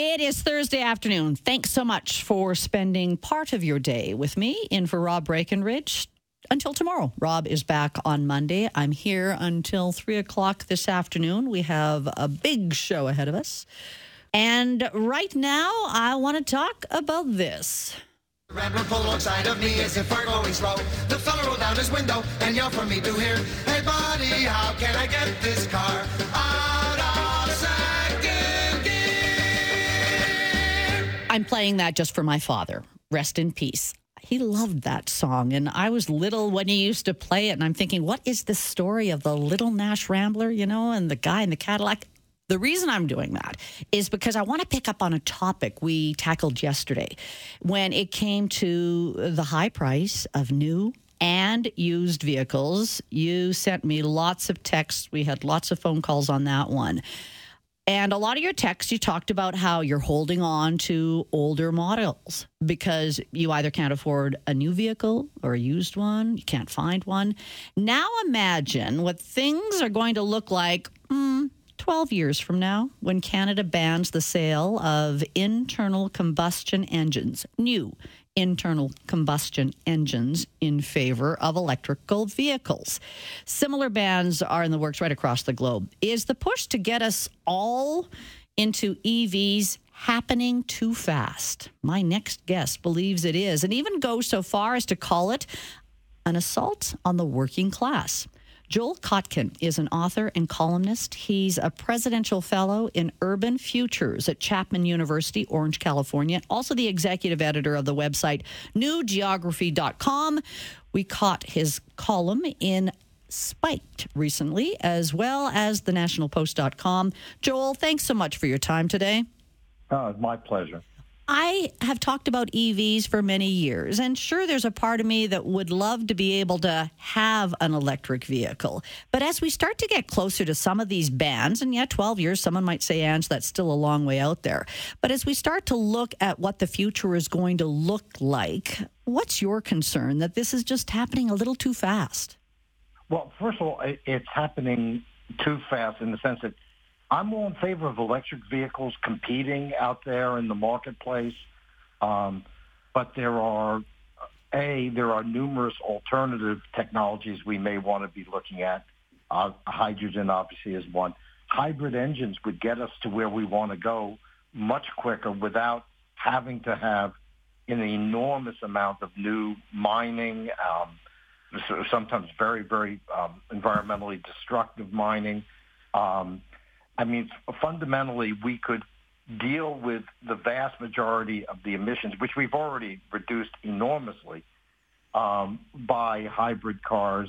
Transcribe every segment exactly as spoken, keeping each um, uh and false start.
It is Thursday afternoon. Thanks so much for spending part of your day with me. In for Rob Breckenridge until tomorrow. Rob is back on Monday. I'm here until three o'clock this afternoon. We have a big show ahead of us. And right now, I want to talk about this. The Rambler pull alongside of me as if we're going slow. The fella rolled down his window and yelled for me to hear, "Hey buddy, how can I get this car out of second gear?" I'm playing that just for my father. Rest in peace. He loved that song, and I was little when he used to play it, and I'm thinking, what is the story of the little Nash Rambler, you know, and the guy in the Cadillac? The reason I'm doing that is because I want to pick up on a topic we tackled yesterday when it came to the high price of new and used vehicles. You sent me lots of texts. We had lots of phone calls on that one. And a lot of your texts, you talked about how you're holding on to older models because you either can't afford a new vehicle or a used one. You can't find one. Now imagine what things are going to look like mm, twelve years from now when Canada bans the sale of internal combustion engines, new internal combustion engines in favor of electrical vehicles. Similar bans are in the works right across the globe. Is the push to get us all into E Vs happening too fast? My next guest believes it is, and even goes so far as to call it an assault on the working class. Joel Kotkin is an author and columnist. He's a presidential fellow in urban futures at Chapman University, Orange, California. Also the executive editor of the website new geography dot com. We caught his column in Spiked recently, as well as the national post dot com. Joel, thanks so much for your time today. Oh, it's my pleasure. I have talked about E Vs for many years, and sure, there's a part of me that would love to be able to have an electric vehicle. But as we start to get closer to some of these bans, and yeah, twelve years, someone might say, Ange, that's still a long way out there. But as we start to look at what the future is going to look like, what's your concern that this is just happening a little too fast? Well, first of all, it's happening too fast in the sense that I'm all in favor of electric vehicles competing out there in the marketplace, um, but there are, A, there are numerous alternative technologies we may want to be looking at. Uh, hydrogen, obviously, is one. Hybrid engines would get us to where we want to go much quicker without having to have an enormous amount of new mining, um, sometimes very, very um, environmentally destructive mining. Um I mean, fundamentally, we could deal with the vast majority of the emissions, which we've already reduced enormously, um, by hybrid cars.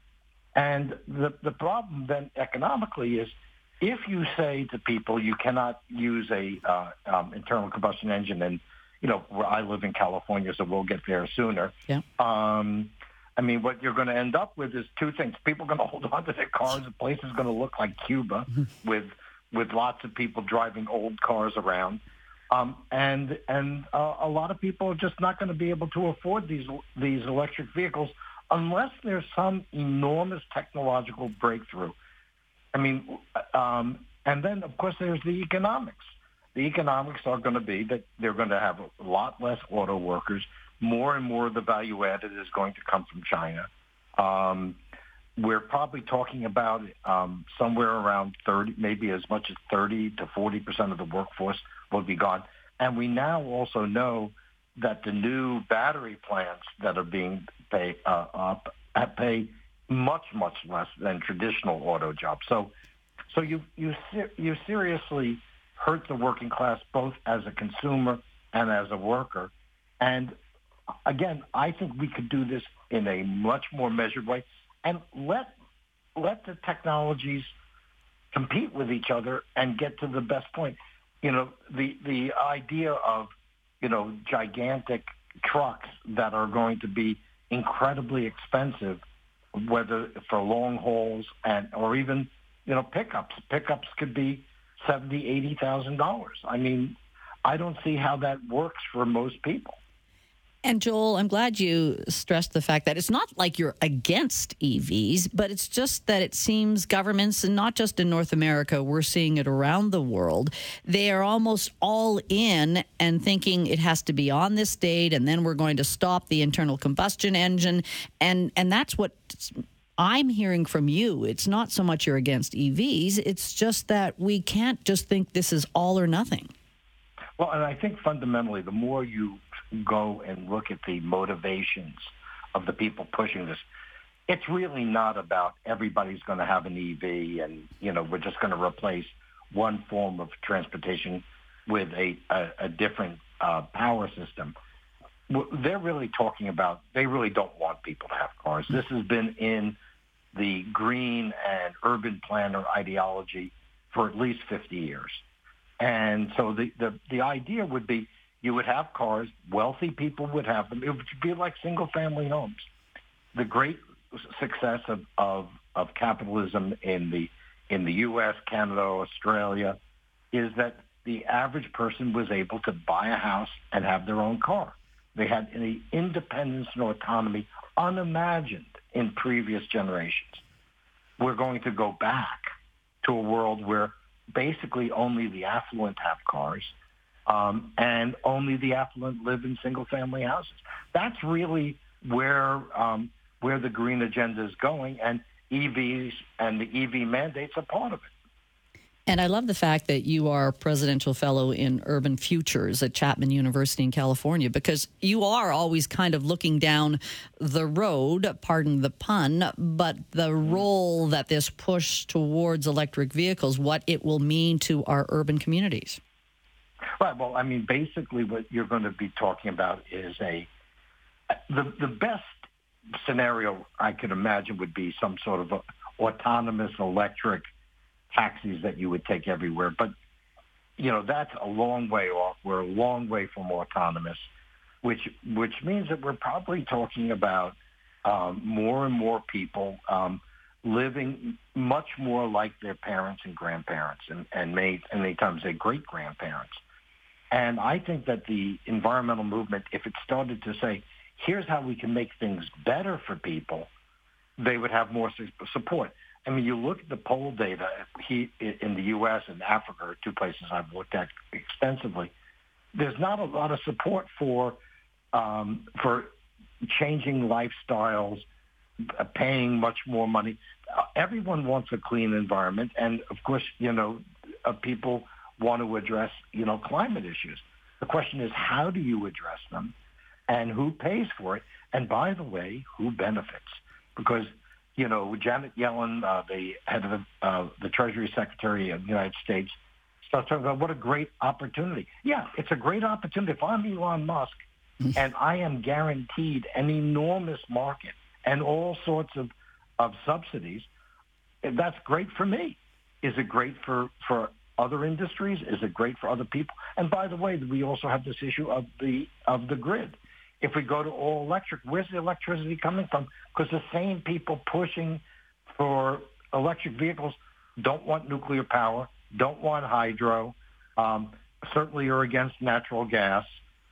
And the, the problem then economically is if you say to people you cannot use a uh, um, internal combustion engine, and, you know, where I live in California, so we'll get there sooner. Yeah. Um, I mean, what you're going to end up with is two things. People are going to hold on to their cars. The place is going to look like Cuba with with lots of people driving old cars around. Um, and and uh, a lot of people are just not going to be able to afford these these electric vehicles unless there's some enormous technological breakthrough. I mean, um, and then, of course, there's the economics. The economics are going to be that they're going to have a lot less auto workers. More and more of the value added is going to come from China. Um, we're probably talking about um, somewhere around thirty, maybe as much as thirty to forty percent of the workforce will be gone. And we now also know that the new battery plants that are being pay, uh, up pay much, much less than traditional auto jobs. So, so you you you seriously hurt the working class both as a consumer and as a worker. And again, I think we could do this in a much more measured way and let let the technologies compete with each other and get to the best point. You know, the the idea of, you know, gigantic trucks that are going to be incredibly expensive, whether for long hauls and or even, you know, pickups. Pickups could be seventy, eighty thousand dollars. I mean, I don't see how that works for most people. And Joel, I'm glad you stressed the fact that it's not like you're against E Vs, but it's just that it seems governments, and not just in North America, we're seeing it around the world, they are almost all in and thinking it has to be on this date, and then we're going to stop the internal combustion engine. And, and that's what I'm hearing from you. It's not so much you're against E Vs, it's just that we can't just think this is all or nothing. Well, and I think fundamentally, the more you go and look at the motivations of the people pushing this, it's really not about everybody's going to have an E V and, you know, we're just going to replace one form of transportation with a, a, a different uh, power system. They're really talking about, they really don't want people to have cars. This has been in the green and urban planner ideology for at least fifty years. And so the, the, the idea would be you would have cars, wealthy people would have them. It would be like single-family homes. The great success of, of, of capitalism in the in the U S, Canada, Australia, is that the average person was able to buy a house and have their own car. They had an independence and autonomy unimagined in previous generations. We're going to go back to a world where basically only the affluent have cars, um, and only the affluent live in single-family houses. That's really where um, where the green agenda is going, and E Vs and the E V mandates are part of it. And I love the fact that you are presidential fellow in Urban Futures at Chapman University in California, because you are always kind of looking down the road, pardon the pun, but the role that this push towards electric vehicles, what it will mean to our urban communities. Right. Well, I mean, basically what you're going to be talking about is a the the best scenario I could imagine would be some sort of a autonomous electric taxis that you would take everywhere. But, you know, that's a long way off. We're a long way from autonomous, which which means that we're probably talking about um, more and more people um, living much more like their parents and grandparents, and, and many, and many times their great-grandparents. And I think that the environmental movement, if it started to say, here's how we can make things better for people, they would have more support. I mean, you look at the poll data he, in the U S and Africa, two places I've looked at extensively. There's not a lot of support for um, for changing lifestyles, uh, paying much more money. Uh, everyone wants a clean environment, and of course, you know, uh, people want to address, you know, climate issues. The question is, how do you address them, and who pays for it? And by the way, who benefits? Because, you know, Janet Yellen, uh, the head of the, uh, the Treasury Secretary of the United States, starts talking about what a great opportunity. Yeah, it's a great opportunity. If I'm Elon Musk and I am guaranteed an enormous market and all sorts of, of subsidies, that's great for me. Is it great for, for other industries? Is it great for other people? And by the way, we also have this issue of the of the grid. If we go to all electric, where's the electricity coming from? Because the same people pushing for electric vehicles don't want nuclear power, don't want hydro, um, certainly are against natural gas.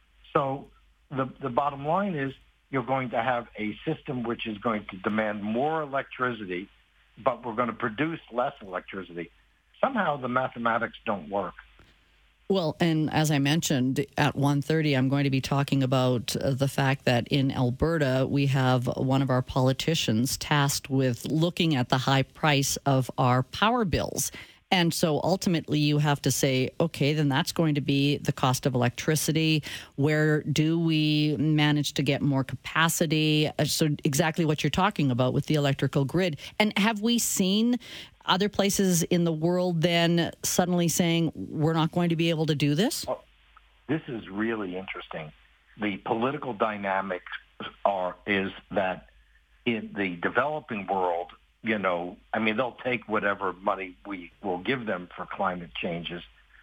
So the the bottom line is you're going to have a system which is going to demand more electricity, but we're going to produce less electricity. Somehow the mathematics don't work. Well, and as I mentioned, at one thirty, I'm going to be talking about uh, the fact that in Alberta, we have one of our politicians tasked with looking at the high price of our power bills. And so ultimately you have to say, okay, then that's going to be the cost of electricity. Where do we manage to get more capacity? So exactly what you're talking about with the electrical grid. And have we seen other places in the world then suddenly saying we're not going to be able to do this? Well, this is really interesting. The political dynamics are is that in the developing world, you know, I mean, they'll take whatever money we will give them for climate changes.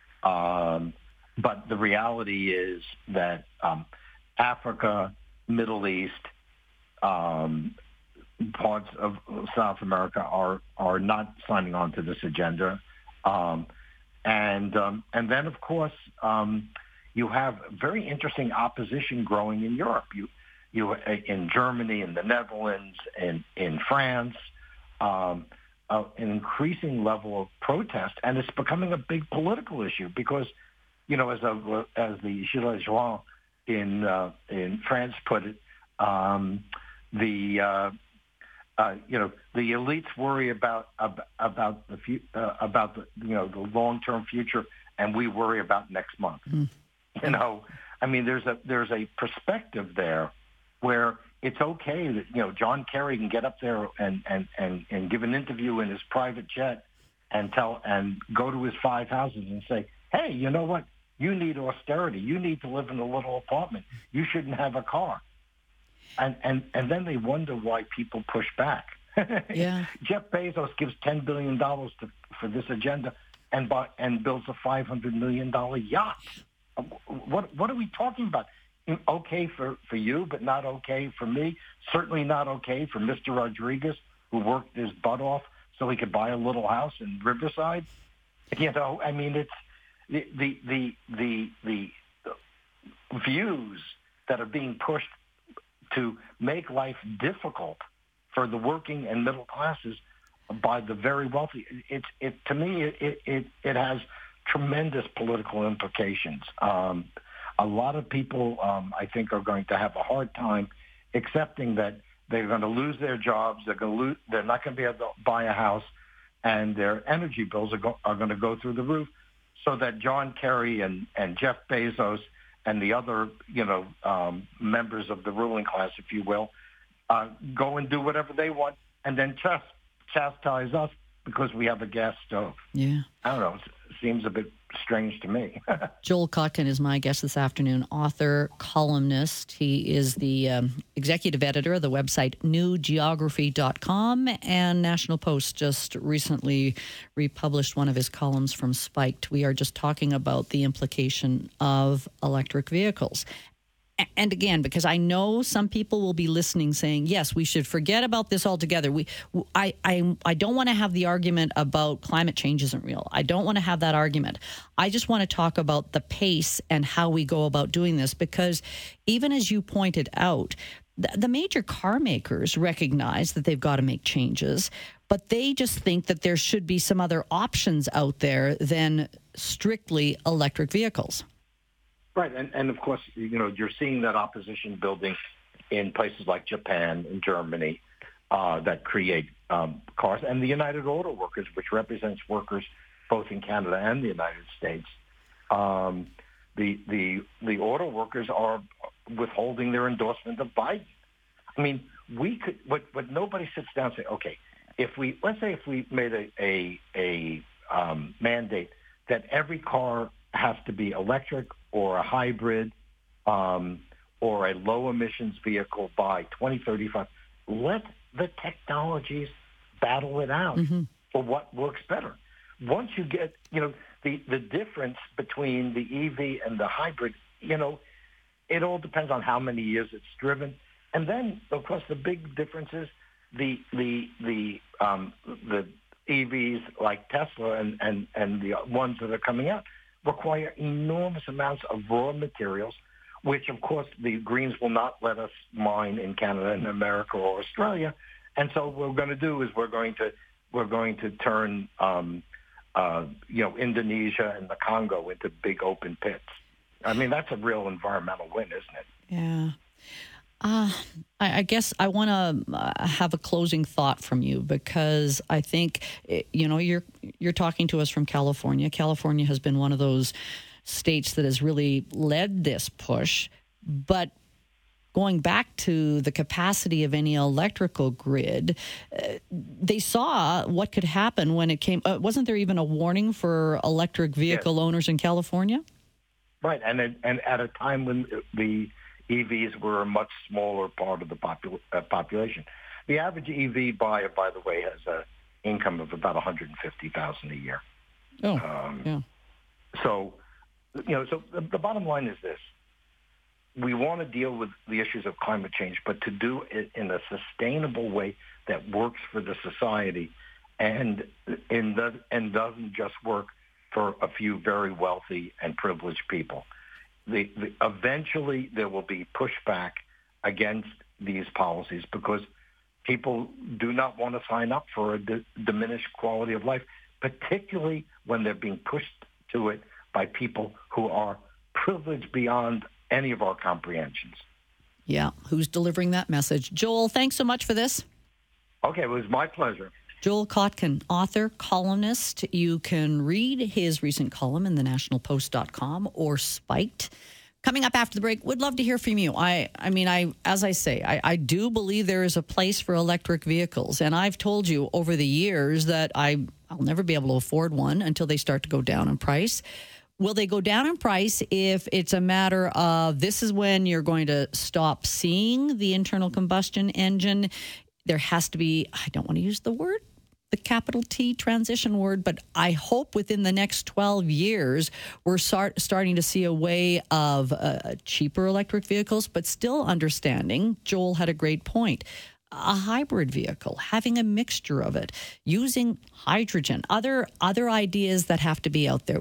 Um, but the reality is that um, Africa, Middle East, um, parts of South America are, are not signing on to this agenda. Um, and um, and then, of course, um, you have very interesting opposition growing in Europe. You, you in Germany, in the Netherlands, in in France, um, uh, an increasing level of protest, and it's becoming a big political issue because, you know, as a, as the Gilets jaunes in uh, in France put it, um, the uh, uh, you know the elites worry about about, about the fu- uh, about the you know the long term future, and we worry about next month. Mm. You know, I mean, there's a there's a perspective there where it's okay that, you know, John Kerry can get up there and, and, and, and give an interview in his private jet and tell and go to his five houses and say, hey, you know what? You need austerity. You need to live in a little apartment. You shouldn't have a car. And and, and then they wonder why people push back. Yeah. Jeff Bezos gives ten billion dollars to, for this agenda and buy, and builds a five hundred million dollars yacht. What what are we talking about? Okay for, for you, but not okay for me. Certainly not okay for Mister Rodriguez, who worked his butt off so he could buy a little house in Riverside. You know, I mean, it's the the the the, the, the views that are being pushed to make life difficult for the working and middle classes by the very wealthy. It's it to me it it it has tremendous political implications. Um, A lot of people, um, I think, are going to have a hard time accepting that they're going to lose their jobs. They're going to lose. They're not going to be able to buy a house, and their energy bills are, go, are going to go through the roof. So that John Kerry and, and Jeff Bezos and the other, you know, um, members of the ruling class, if you will, uh, go and do whatever they want, and then just chastise us because we have a gas stove. Yeah, I don't know. It seems a bit strange to me. Joel Kotkin is my guest this afternoon, author, columnist. He is the um, executive editor of the website new geography dot com, and National Post just recently republished one of his columns from Spiked. We are just talking about the implication of electric vehicles. And again, because I know some people will be listening saying, yes, we should forget about this altogether. We, I, I, I don't want to have the argument about climate change isn't real. I don't want to have that argument. I just want to talk about the pace and how we go about doing this, because even as you pointed out, the, the major car makers recognize that they've got to make changes, but they just think that there should be some other options out there than strictly electric vehicles. Right, and, and of course, you know, you're seeing that opposition building in places like Japan and Germany uh, that create um, cars, and the United Auto Workers, which represents workers both in Canada and the United States. Um, the the the auto workers are withholding their endorsement of Biden. I mean, we could, but but nobody sits down and say, okay, if we let's say if we made a a, a um, mandate that every car has to be electric or a hybrid um, or a low-emissions vehicle by twenty thirty-five. Let the technologies battle it out mm-hmm. for what works better. Once you get, you know, the, the difference between the E V and the hybrid, you know, it all depends on how many years it's driven. And then, of course, the big difference is the the the um, the E Vs like Tesla and, and, and the ones that are coming out require enormous amounts of raw materials, which, of course, the Greens will not let us mine in Canada and America or Australia. And so what we're going to do is we're going to we're going to turn um, uh, you know Indonesia and the Congo into big open pits. I mean, that's a real environmental win, isn't it? Yeah. Uh, I, I guess I want to uh, have a closing thought from you, because I think, you know, you're you're talking to us from California. California has been one of those states that has really led this push. But going back to the capacity of any electrical grid, uh, they saw what could happen when it came. Uh, wasn't there even a warning for electric vehicle yes. owners in California? Right, and it, and at a time when the E Vs were a much smaller part of the popul- uh, population. The average E V buyer, by the way, has an income of about one hundred fifty thousand dollars a year. Oh, um, yeah. So, you know, so the, the bottom line is this. We want to deal with the issues of climate change, but to do it in a sustainable way that works for the society and, and, and doesn't just work for a few very wealthy and privileged people. the, the eventually there will be pushback against these policies because people do not want to sign up for a d- diminished quality of life, particularly when they're being pushed to it by people who are privileged beyond any of our comprehensions. Yeah, who's delivering that message? Joel, thanks so much for this. Okay, it was my pleasure. Joel Kotkin, author, columnist. You can read his recent column in the national post dot com or Spiked. Coming up after the break, would love to hear from you. I, I mean, I, as I say, I, I do believe there is a place for electric vehicles. And I've told you over the years that I, I'll never be able to afford one until they start to go down in price. Will they go down in price if it's a matter of this is when you're going to stop seeing the internal combustion engine? There has to be, I don't want to use the word, the capital T transition word, but I hope within the next twelve years, we're start, starting to see a way of uh, cheaper electric vehicles, but still understanding, Joel had a great point, a hybrid vehicle, having a mixture of it, using hydrogen, other other ideas that have to be out there.